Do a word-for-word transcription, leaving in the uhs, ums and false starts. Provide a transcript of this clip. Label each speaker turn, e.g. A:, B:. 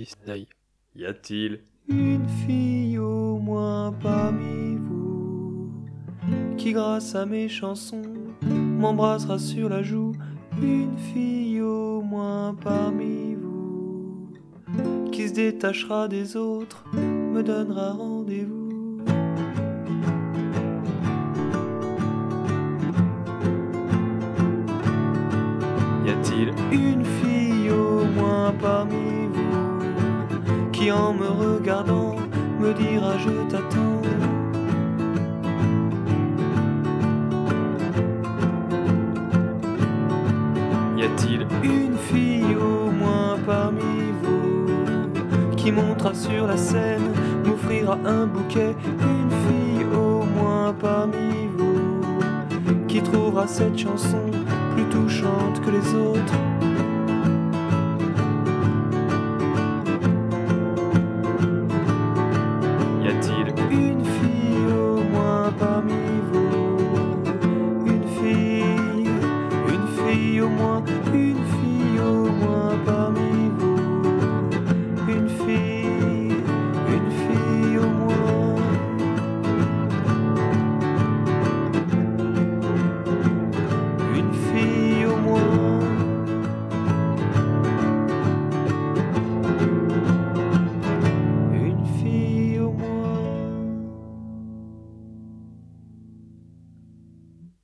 A: Disney. Y a-t-il
B: une fille au moins parmi vous qui grâce à mes chansons m'embrassera sur la joue? Une fille au moins parmi vous qui se détachera des autres me donnera rendez-vous. Y a-t-il une fille au moins parmi vous qui en me regardant me dira je t'attends? Y a-t-il une fille au moins parmi vous qui montera sur la scène, m'offrira un bouquet? Une fille au moins parmi vous qui trouvera cette chanson plus touchante que les autres?